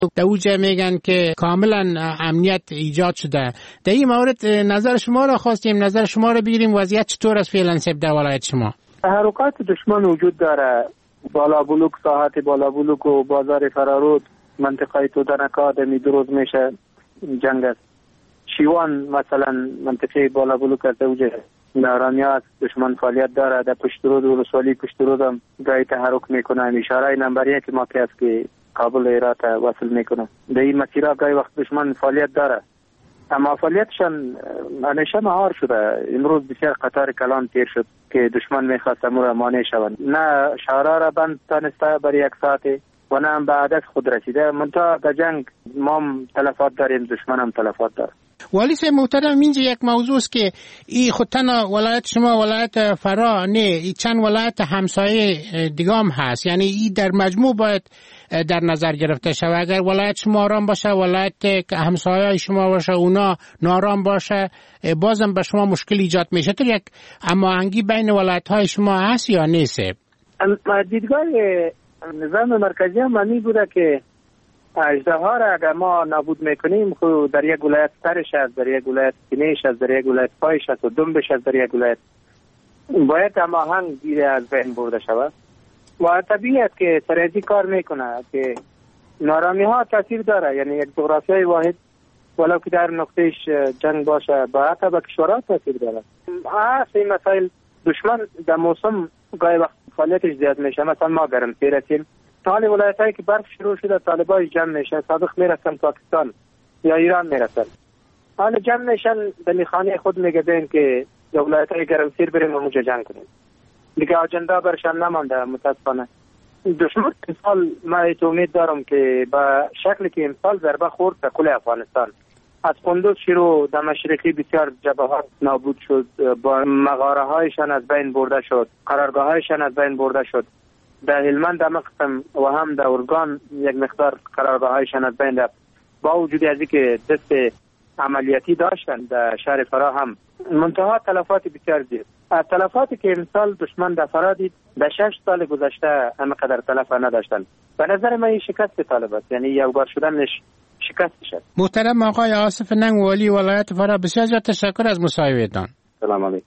در اوجه میگن که کاملا امنیت ایجاد شده. در این مورد نظر شما را خواستیم، نظر شما را بگیریم. وضعیت چطور است فعلا در ولایت شما؟ تحرکات دشمن وجود داره. بالا بلوک، ساحت بالا بلوک و بازار فرارود، منطقه تودنکا دمی 2 روز میشه جنگ است. شیوان مثلا منطقه بالا بلوک از اوجه نارانیات دشمن فعالیت داره. در پشترود و رسوالی پشترود هم گاهی تحرک میکنه. اشاره نمبر 1 موقع است که کابل ایرات وصل میکنه. در این مسیرها گاهی وقت دشمن فعالیت داره، اما فعالیتشان همیشه مهار شده. امروز بسیار قطار کلان تیر شد که دشمن میخواست امور مانع شوند. نه شهرها را بند تانسته برای 1 ساعت و نه هم به هدف خود رسیده. منتها در جنگ ما هم تلفات داریم، دشمن هم تلفات داره. والی صاحب محترم، اینجا یک موضوع است که این خود تنها ولایت شما ولایت فرا نه، این چند ولایت همسایه دیگه هم هست. یعنی این در مجموع باید در نظر گرفته شود. اگر ولایت شما آرام باشه، ولایت همسایه شما باشه اونا نارام باشه، بازم به شما مشکل ایجاد میشه. تو یک هماهنگی بین ولایت های شما هست یا نیست؟ دیدگاه نظام مرکزی هم معنی بوده که اژدها را اگر ما نابود میکنیم خود در یک ولایت سرش است، در یک ولایت سینهش است، در یک ولایت پایش است و دنبش است، در یک ولایت باید هماهنگ گیره از بین برده شود. و طبیعی است که سرحدی کار میکنه که نارامی ها تاثیر داره. یعنی یک جغرافیای واحد ولو که در نقطهش جنگ باشه با حتی به کشورها تاثیر داره. این مسائل دشمن در موسم گاهی وقت فعالیتش زیاد میشه. مثلا ما گرم سیرتیم، حال ولایت هایی که برف شروع شده طالبای جمع میشن، سابق میرسن پاکستان یا ایران میرسن، حال جمع میشن به میخانه خود میگدن که یا ولایت های گرم سیر بریم و اونجا جنگ کنیم. دیگه اجندا برشان نمانده متاسفانه. دشمن امسال ما امید دارم که با شکلی که امسال ضربه خورد به کل افغانستان، از قندوز شروع در مشرقی بسیار جبهات نابود شد، با مغاره هایشان از بین برده شد، قرارگاه هایشان از بین برده شد. در هلمند در مقسم و هم در ارگان یک مقدار قرارگاه هایشان از بین رفت. با وجود از اینکه دست عملیاتی داشتن در شهر فرا هم منتها تلفات بسیار زیاد. تلفاتی که امسال دشمن در فرا دید در 6 سال گذشته همینقدر تلف نداشتن. به نظر من این شکست طالب است، یعنی یوگار شدنش شکست شد. محترم آقای آصف ننگ والی ولایت فرا، بسیار زیاد تشکر از مصاحبهتان. سلام علیکم.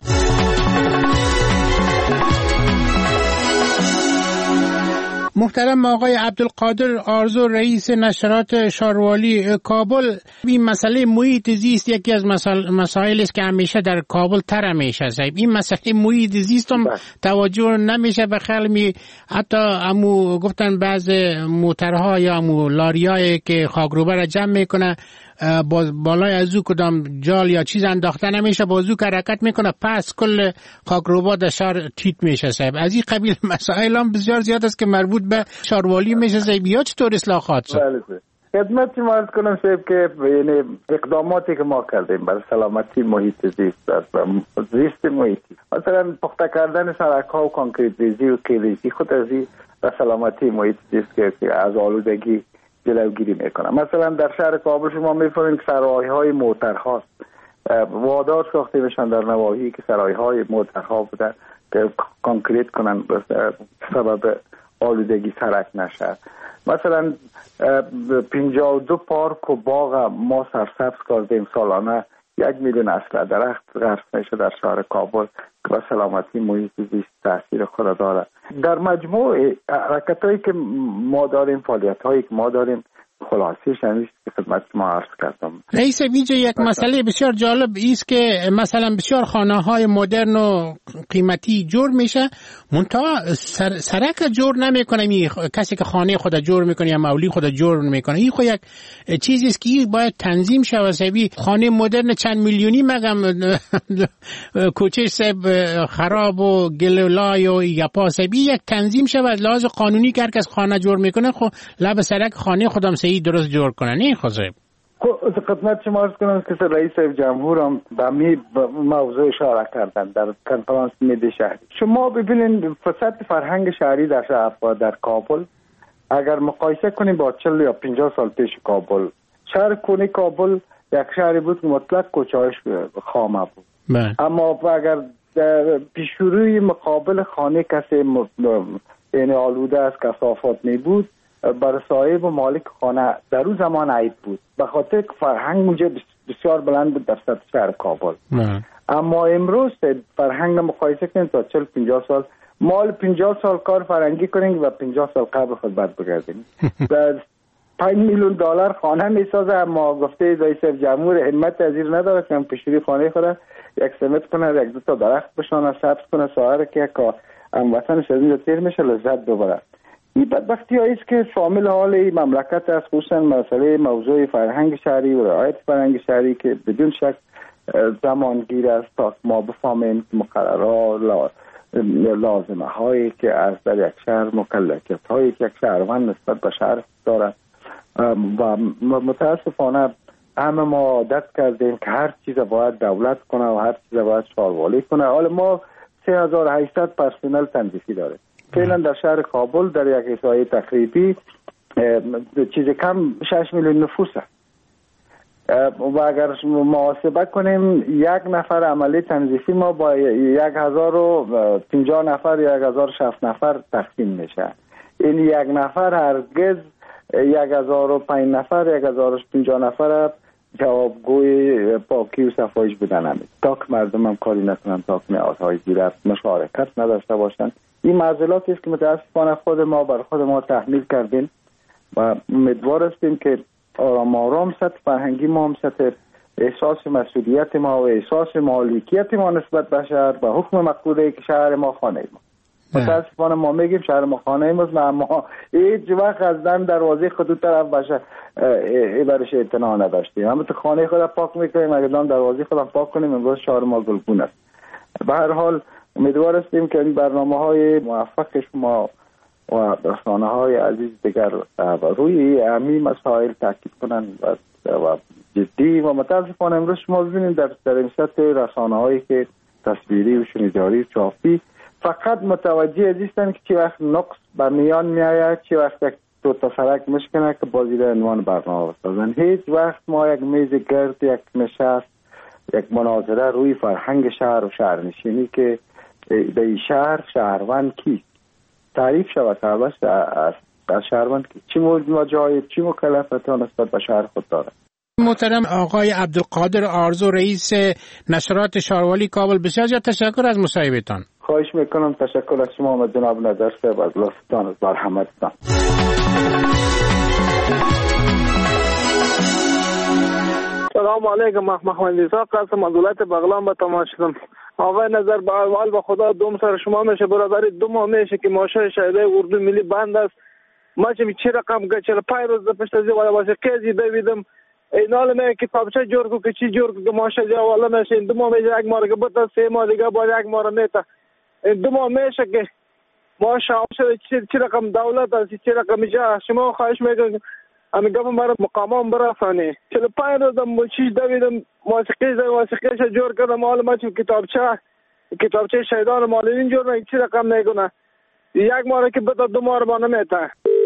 محترم آقای عبدالقادر آرزو رئیس نشرات شاروالی کابل، این مسئله محیط زیست یکی از مسائلی است که همیشه در کابل تر میشه. این مسئله محیط زیست هم توجه نمیشه به خلمی. حتی امو گفتن بعض موترها یا امو لاریایی که خاکروبه را جمع میکنه بالای از او کدام جال یا چیز انداخته نمیشه، بازو که حرکت میکنه پس کل خاکروبا در شهر تیت میشه. صاحب از این قبیل مسائل هم بسیار زیاد است که مربوط به شاروالی میشه. صاحب یا چطور اصلاحات شد؟ خدمت شما عرض کنم صاحب که یعنی اقداماتی که ما کردیم برای سلامتی محیط زیست زیست محیطی، مثلا پخته کردن سرک ها و کانکریت ریزی و کلیزی خود از این و سلامتی محیط زیست که از آلودگی جلوگیری میکنه. مثلا در شهر کابل شما میفهمید سرایهای موترهاست، وادار ساخته میشن در نواحی که سرایهای موترها بودن که کانکریت کنن سبب آلودگی سرک نشه. مثلا 52 پارک و باغ ما سرسبز کردیم، سالانه 1 میلیون اصل درخت غرس میشه در شهر کابل که به سلامتی محیط زیست تاثیر خود داره. در مجموع حرکتایی که ما داریم، فعالیتایی که ما داریم، خلاصیش همیشه که خدمت ما عرض کردم. رئیس اینجا یک مسئله بسیار جالب است که مثلا بسیار خانه‌های مدرن و قیمتی جور میشه، منتها سرک جور نمیکنه. کسی که خانه خود جور میکنه یا مولی خود جور میکنه، این خود یک چیزی است که باید تنظیم شود. سبی خانه مدرن چند میلیونی مگم کوچه سب خراب و گلولای و یپا سبی یک تنظیم شود. لازم قانونی که هر کس خانه جور میکنه خب لب سرک خانه خودم صحیح درست جور کنه. نه خصوص خدمت شما عرض کنم که رئیس جمهور هم به می موضوع اشاره کردن در کنفرانس ملی شهری. شما ببینید فساد فرهنگ شهری در کابل اگر مقایسه کنیم با 40 یا 50 سال پیش کابل، شهر کنی کابل یک شهری بود که مطلق کوچه‌اش خامه بود. اما اگر پیشروی مقابل خانه کسی یعنی آلوده از کثافات می بود، بر صاحب و مالک خانه در اون زمان عیب بود، به خاطر که فرهنگ اونجا بسیار بلند بود در سطح شهر کابل. اما امروز فرهنگ مقایسه کنید تا 40-50 سال، مال 50 سال کار فرهنگی کنیم و 50 سال قبل خود بعد بگردیم. در 5 میلیون دلار خانه میسازه، اما گفته رئیس جمهور همت ازیر نداره که پیشوری خانه خود یک سمت کنه، یک دو تا درخت بشانه، سبز کنه، سایر که هموطنش از اینجا تیر میشه لذت ببره. این بدبختی هایی است که شامل حال این مملکت است، خصوصا مسئله موضوع فرهنگ شهری و رعایت فرهنگ شهری که بدون شک زمانگیر است تا ما بفهمیم مقررات لازمه هایی که از در یک شهر، مکلفیت هایی که یک شهروند نسبت به شهر دارد و متاسفانه همه ما عادت کردیم که هر چیز باید دولت کنه و هر چیز باید شاروالی کنه. حالا ما 3800 پرسنل تنظیفی داره فعلا در شهر کابل، در یک احصایه تقریبی چیز کم 6 میلیون نفوس است و اگر محاسبه کنیم یک نفر عملی تنظیفی ما با 1050 نفر یا 1060 نفر تقسیم میشه. این یک نفر هرگز 1005 نفر 1050 نفر جوابگوی پاکی و صفایش بدن نمید تا که مردم هم کاری نکنن، تا که نهادهای زیر مشارکت نداشته باشند. این معضلاتی است که متاسفانه خود ما بر خود ما تحمیل کردیم و امیدوار هستیم که آرام آرام سطح فرهنگی ما هم سطح احساس مسئولیت ما و احساس مالکیت ما نسبت به شهر و حکم مقبوله که شهر ما خانه ما. متاسفانه ما میگیم شهر ما خانه ماست، اما هیچ وقت از دروازه خود طرف باشه برش اعتنا نداشتیم. همه تو خانه خود پاک میکنیم، اگر دروازه خود پاک کنیم امروز شهر ما گلگون است. به هر حال امیدوار هستیم که این برنامه‌های موفق شما و رسانه‌های عزیز دیگر روی همین مسائل تاکید کنند و جدی و متاسفانه امروز شما ببینید در این سطح رسانه‌هایی که تصویری و شنیداری و چاپی فقط متوجه هستند که چه وقت نقص به میان میآید، چه وقت یک دو تا سرک مشکنه که بازی در عنوان برنامه بسازن. هیچ وقت ما یک میز گرد، یک نشست، یک مناظره روی فرهنگ شهر و شهرنشینی که به این شهروند کیست تعریف شود، سربست از شهروند کیست، چی مجاهد، چی مکلفیت نسبت به شهر خود دارد. محترم آقای عبدالقادر آرزو، رئیس نشرات شاروالی کابل، بسیار زیاد تشکر از مصاحبهتان. خواهش میکنم. تشکر از شما و جناب نظر صاحب از لطفتان، از مرحمتتان. سلام علیکم. محمد رضا قاسم از ولایت بغلان به تماس شدم. آقای نظر به اول به خدا دوم سر شما میشه برادری دو ماه میشه که ماشه شایده اردو ملی بند است. ما چه رقم که 45 روز پشت از واسه کیزی دویدم اینال می کتابچه جور کو که چی جور کو ماشه جا والا میشه دو ماه میشه یک ماه که بتا سه ماه دیگه با یک ماه میتا دو ماه میشه که ماشه چه رقم دولت است، چه رقم جا شما خواهش میکنم امی گفتم مرا مقامم برسانه 45 روز چیز دویدم موسیقی جور کردم مال ما کتابچه شهیدان مالین جور نه چی رقم نگونه یک ماه که بتا دو ماه با نمیتا.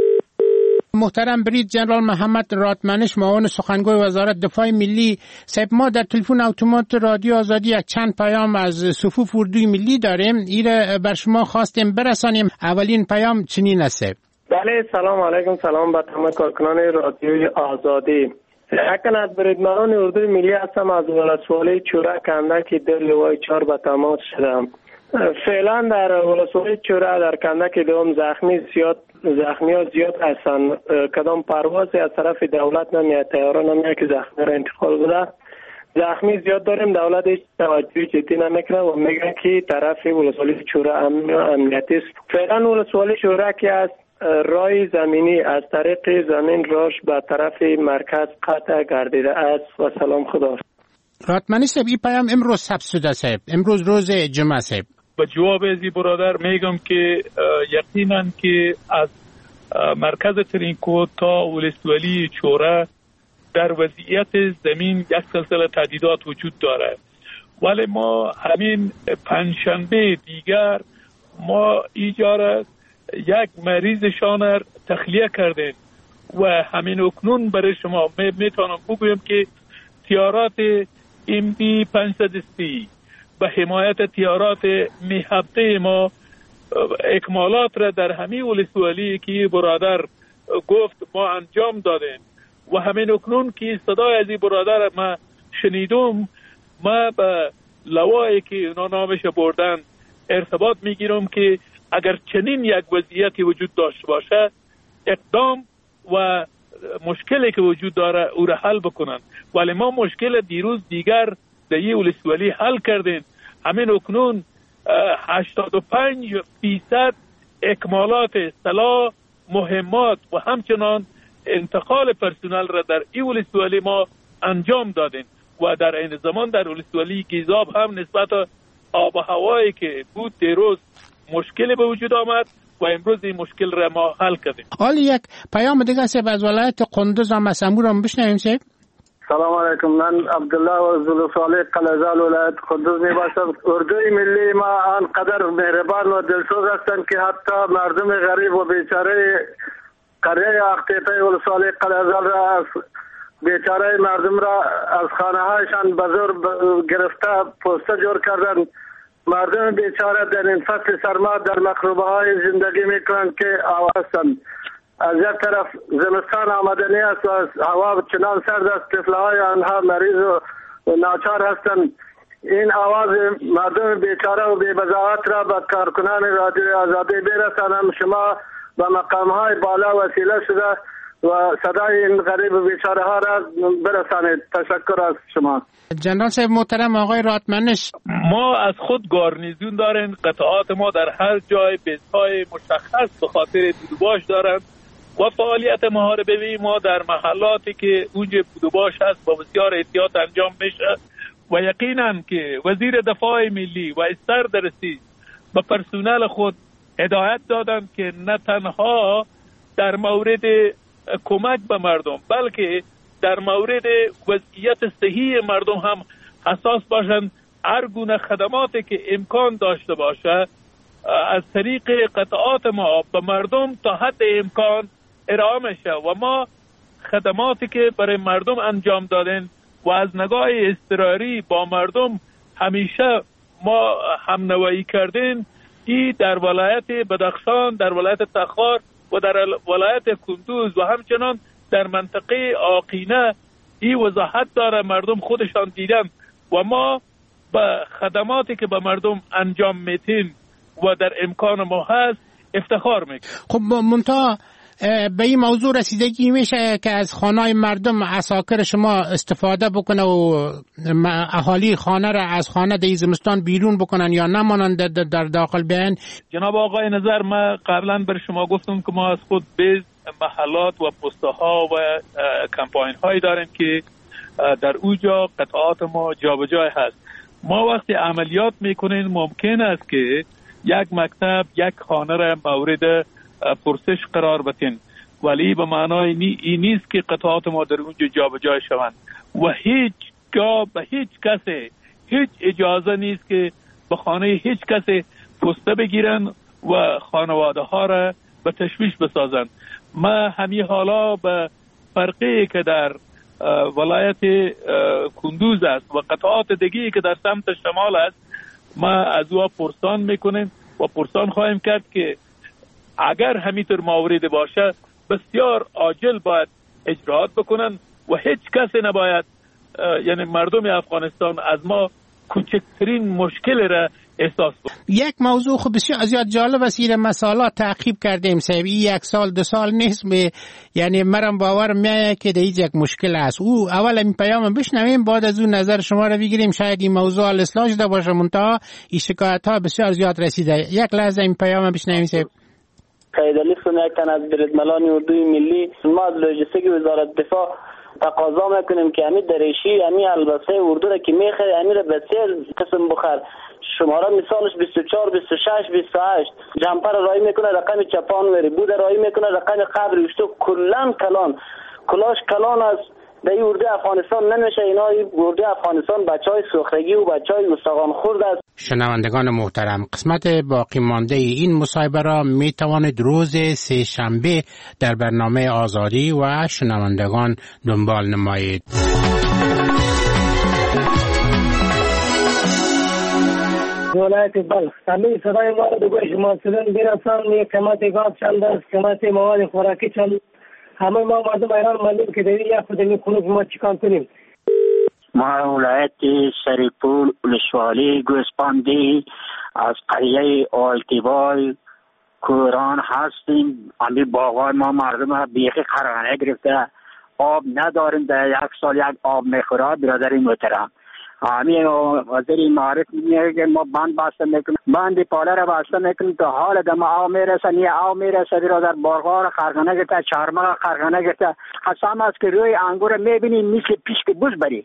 محترم برید جنرال محمد راتمنش، معاون سخنگوی وزارت دفاع ملی صاحب، ما در تلفن اتومات رادیو آزادی یک چند پیام از صفوف اردوی ملی داریم، ایره بر شما خواستیم برسانیم. اولین پیام چنین است. بله سلام علیکم، سلام به تمام کارکنان رادیوی آزادی. اکنون بریدمنان اردوی ملی هستم از ولسوالی چوره کندک در لوای 4 به تماس شدم. فعلا در ولسوالی چوره در کندک دوم زخمی ها زیاد هستن. کدام پروازی از طرف دولت نمیاد، طیاره نمیاد که زخمی را انتقال بده. زخمی زیاد داریم، دولت هیچ توجهی جدی نمیکنه و میگن که طرف ولسوالی چوره امنیتی است. فعلا ولسوالی چوره که از راه زمینی از طریق زمین راش به طرف مرکز قطع گردیده است و سلام خدا. راتمنی صاحب این پیام امروز ثبت شده صاحب، امروز روز جمعه صاحب. به جواب ازی برادر میگم که یقینا که از مرکز ترینکو تا ولسوالی چوره در وضعیت زمین یک سلسله تهدیدات وجود دارد، ولی ما همین پنجشنبه دیگر ما ایجار یک مریضشان را تخلیه کردیم و همین اکنون برای شما میتونم بگویم که تیارات MB 530 به حمایت تیارات میهبته ما اکمالات را در همین ولسوالی که برادر گفت ما انجام دادیم و همین اکنون که صدای از این برادر ما شنیدم، ما به لوایی که اونا نامش بردن ارتباط میگیرم که اگر چنین یک وضعیتی وجود داشته باشه اقدام و مشکلی که وجود داره او را حل بکنن. ولی ما مشکل دیروز دیگر در این ولسوالی حل کردیم. همین اکنون 85% اکمالات سلاح، مهمات و همچنان انتقال پرسنل را در این ولسوالی ما انجام دادیم و در این زمان در ولسوالی گیزاب هم نسبت آب و هوایی که بود دیروز مشکلی به وجود آمد و امروز این مشکل را ما حل کردیم. حالا یک پیام دیگه سیب از ولایت قندوز هم از امور هم بشنویم سیب. سلام علیکم، من عبدالله و زلوصالح قلعه‌زال ولایت قندوز میباشم. اردوی ملی ما آنقدر مهربان و دلسوز هستند که حتی مردم غریب و بیچاره قریه اختیطه ولسوالی قلعه‌زال را از بیچاره مردم را از خانه هایشان به زور گرفته پوسته جور کردن. مردم بیچاره در این فصل سرما در مخروبه های زندگی میکنند که هستند. از یک طرف زمستان آمدنی است و هوا چنان سرد است، طفلهای آنها مریض و ناچار هستند. این آواز مردم بیچاره و بی‌بضاعت را به کارکنان رادیو آزادی برسانم. شما به مقامهای بالا وسیله شده و صدای این غریب و بیچاره ها را برسانید. تشکر از شما. جنرال صاحب محترم آقای راتمنش، ما از خود گارنیزون داریم. قطعات ما در هر جای بیس‌های مشخص به خاطر بودوباش دارند و فعالیت محاربه ما در محلاتی که اونجا بودوباش هست با بسیار احتیاط انجام میشه و یقینا که وزیر دفاع ملی و سردرسی به پرسنل خود هدایت دادند که نه تنها در مورد کمک به مردم بلکه در مورد وضعیت صحی مردم هم حساس باشند. هر گونه خدماتی که امکان داشته باشه از طریق قطعات ما به مردم تا حد امکان ارائه میشه و ما خدماتی که برای مردم انجام دادن و از نگاه اضطراری با مردم همیشه ما همنوایی کردیم. این در ولایت بدخشان، در ولایت تخار و در ولایت کندوز و همچنان در منطقه آقینه این وضاحت داره، مردم خودشان دیدن و ما به خدماتی که به مردم انجام میتیم و در امکان ما هست افتخار میکنیم. خب منتها به این موضوع رسیدگی میشه که از خانه‌های مردم عساکر شما استفاده بکنه و اهالی خانه را از خانه در زمستان بیرون بکنن یا نمانند در داخل بیان؟ جناب آقای نظر، ما قبلا بر شما گفتم که ما از خود بیز محلات و پست‌ها و کمپاین هایی داریم که در اوجا قطعات ما جابجا هست. ما وقتی عملیات میکنیم ممکن است که یک مکتب یک خانه را مورد پرسش قرار بدین، ولی به معنای این نیست که قطعات ما در اونجا جابجا شوند و هیچ جا به هیچ کسی هیچ اجازه نیست که به خانه هیچ کسی پسته بگیرن و خانواده ها را به تشویش بسازند. ما همین حالا به فرقی که در ولایت کندوز است و قطعات دیگری که در سمت شمال است ما از او پرسان میکنیم و پرسان خواهیم کرد که اگر همینطور موارد باشه بسیار عاجل باید اجراات بکنن و هیچ کسی نباید، یعنی مردم افغانستان از ما کوچکترین مشکل را احساس کنن. یک موضوع خب بسیار زیاد جالب است، این مسائل تعقیب کردیم سیبی 1 سال 2 سال نیست، یعنی مرم باور میایه که دیگه یک مشکل است. او اول این پیام بشنویم بعد از اون نظر شما را بگیریم، شاید این موضوع اصلاح شده باشه منتها این شکایت ها بسیار زیاد رسیده. یک لحظه این پیام بشنویم سیب. قیدالی سنیکتن از بردملان اردوی ملی، ما از لوجستیک وزارت دفاع تقاضا میکنیم که همین دریشی همین البسه اردو را که میخره همین را به 3 قسم بخر. شماره مثالش 24 26 28 جمپر رای میکنه رقم چپان میره، بود رای میکنه رقم قبر وشتو کلان کلان کلاش کلان است. در این اردو افغانستان نمیشه. اینا اردو افغانستان بچهای سخرگی و بچهای استخوان خورد است. شنوندگان محترم، قسمت باقی مانده این مصاحبه را می توانید روز 3 شنبه در برنامه آزادی و شنوندگان دنبال نمایید. ولایت بلخ همه صدای ما را به گوش مسئولین برسان. قیمت گاز چند است، قیمت مواد خوراکی چند همه ما مردم ایران ماندیم که در یک خودمی خونوک ما چیکار کنیم. ما ولایت سریپور ولسوالی گوسپندی از قریه آلتیبای کوران هستیم. امی باغای ما مردم بیخی خرانه گرفته، آب نداریم، در یک سال یک آب میخوره. برادر محترم همین وزیر معارف میگه که ما بند بسته میکنیم، بند پاله را بسته میکنیم تا حال دم آب میرسه، نی آب میرسه. برادر باغها را خرخانه گرفته، چهارمغ خرخانه گرفته. قسم است که روی انگور میبینیم مثل پیشک بوز بری.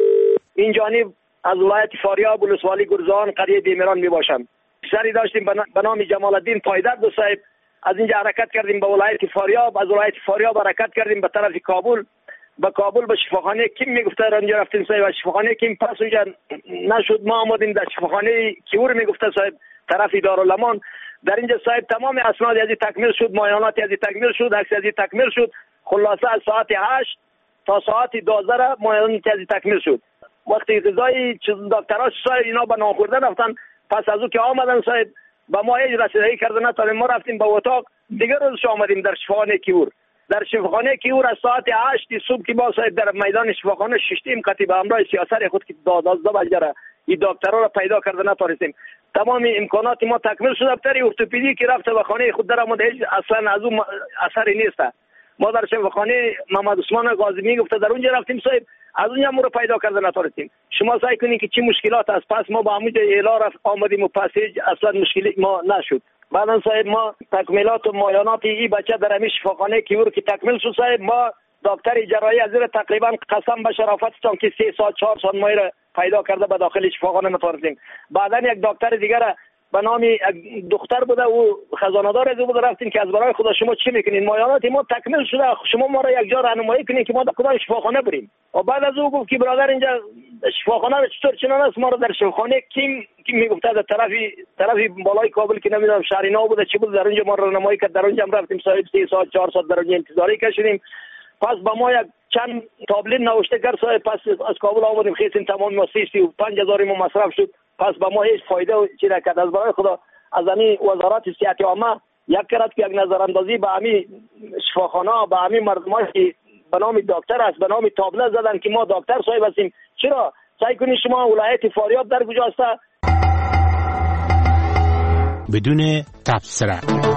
این جانب از ولایت فاریاب ولسوالی گرزان قریه دیمیران میباشم. سری داشتیم به نام جمال الدین پایدرد صاحب. از اینجا حرکت کردیم به ولایت فاریاب، از ولایت فاریاب حرکت کردیم به طرف کابل. به کابل به شفاخانه کیم میگفته رنجا رفتیم صاحب. شفاخانه کیم پس اونجا نشد، ما آمدیم در شفاخانه کیور میگفته صاحب طرف دارالمان. در اینجا صاحب تمام اسناد ازی تکمیل شد، معاینات ازی تکمیل شد، عکس ازی تکمیل شد. خلاصه از ساعت 8 تا ساعت 12 را معاینات ازی تکمیل شد. وقتی غذای دکترها صاحب اینا به ناخورده رفتن، پس از او که آمدن صاحب با ما هیچ رسیدگی کردن نتونیم. ما رفتیم به اتاق، دیگر روز آمدیم در شفاخانه کیور. در شفاخانه کیور از ساعت 8 صبح که با صاحب در میدان شفاخانه ششتیم قطعی به همراه سیاست خود که 12 بجه این دکترها را پیدا کرده نتونستیم. تمام امکانات ما تکمیل شده. دکتر ارتوپدی که رفته به خانه خود در آمده هیچ اصلا از اون اثری نیست. ما در شفاخانه محمد عثمان قاضمی گفته در اونجا رفتیم صاحب، از اونجا ما رو پیدا کرده نتونستیم. شما سعی کنین که چی مشکلات است. پس ما با همونجا اعلا رفت آمدیم و پس اصلا مشکلی ما نشد. بعدا صاحب ما تکمیلات و معاینات این بچه در همین شفاخانه کیور که تکمیل شد صاحب، ما دکتر جراحی از زیر تقریبا قسم به شرافتتان که 3 ساعت 4 ساعت ما را پیدا کرده به داخل شفاخانه نتونستیم. بعدا یک دکتر دیگر به نام دختر بوده و خزانه‌دار از بود رفتیم که از برای خدا شما چی میکنین. معاینات ما تکمیل شده، شما ما را یک جا راهنمایی کنین که ما در کدام شفاخانه بریم. و بعد از او گفت که برادر اینجا شفاخانه چطور چنان است. ما را در شفاخانه کیم میگفته در طرفی بالای کابل که نمیدونم شهرینا بوده چی بود، در اونجا ما را راهنمایی کرد. در اونجا رفتیم صاحب 3 ساعت 4 ساعت در اونجا انتظاری کشیدیم. پس با ما یک چند تابلت نوشته کرد صاحب. پس از کابل آمدیم خیسیم تمام ما 35,000 ما مصرف شد. پس با ما هیچ فایده چی نکرد. از برای خدا از همین وزارت صحت عامه یک کرد که یک نظراندازی به همین شفاخانه به همین مردمایی که به نام دکتر است به نام تابله زدن که ما دکتر صاحب هستیم. چرا سعی کنید شما ولایت فاریاب در کجا است بدون تبصره.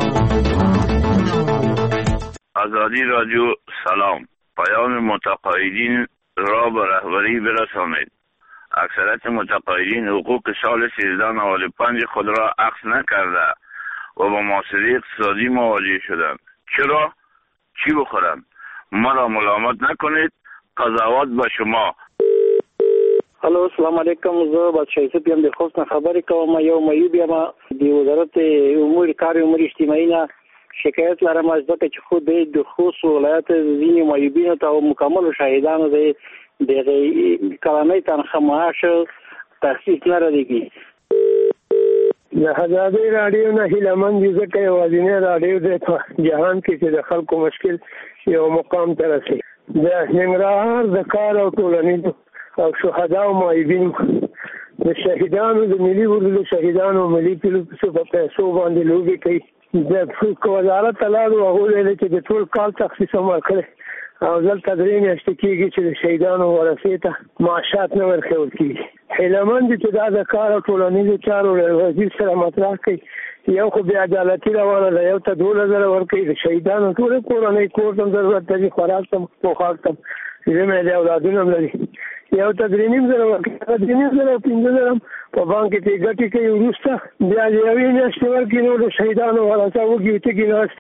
آزادی رادیو سلام. پیام متقاعدین را به رهبری برسانید. اکثریت متقاعدین حقوق سال 1395 خود را اخذ نکرده و با معاصره اقتصادی مواجه شدند. چرا؟ چی بخورند؟ ما را ملامت نکنید. قضاوت با شما. الو السلام علیکم. زه بادشاهی صاحب یم د خوست نه خبرې کوم. یو معیوب یم د وزارت امور کار امور اجتماعي نه شکایت لرم از ځکه چې خود د خوست ولایت ځینې معیوبینو ته او مکملو شهیدانو د کلنۍ تنخواه معاش تخصیص نه رسیږي. د ازادۍ راډیو نه هیله مند یو ځکه یوازینی راډیو دی په جهان کې چې د خلکو مشکل یو مقام ته رسي. د ننګرهار د کار او ټولنیزو او شهدا او معیوبین د شهیدانو د ملي ورځو شهیدانو ملي پیلو په پیسو باندې لوبې کوي. د وزارت تلاړو هغه ویل چې د ټول کال تخصیص هم ورکړي او دلته درې میاشتې کېږي چې د شهیدانو ورثې ته معاشات نه ورکول کېږي. هیله مند چې دا د کار او ټولنیزو چارو وزیر سره مطرح کوي. یو خو بې عدالتي روانه ده، یو ته 12,000 ورکوي. د شهیدانو ټولې کورنۍ کور ته هم ضرورت لري، خوراک ته پوښاک ته ژمی دی، اولادونه هم لري. یو ته 3,500 ورکوي، 3,500 او 5,000 په بانک کې ګټې کوي. وروسته بیا د یوې میاشتې ورکوي. نو د شهیدانو ورثه وږي تږي ناست.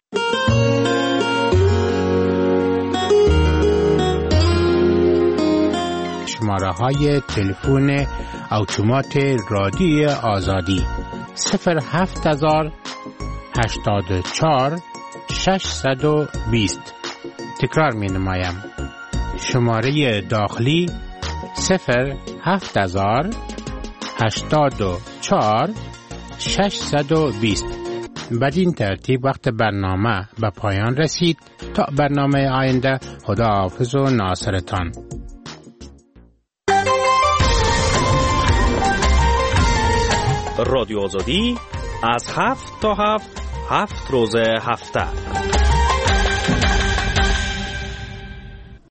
شماره های تلفن اتومات رادیو آزادی 07084 620. تکرار می نمایم. شماره داخلی 07084 620. بدین ترتیب وقت برنامه به پایان رسید. تا برنامه آینده، خداحافظ و ناصرتان. رادیو آزادی از 7 تا 7 روز هفته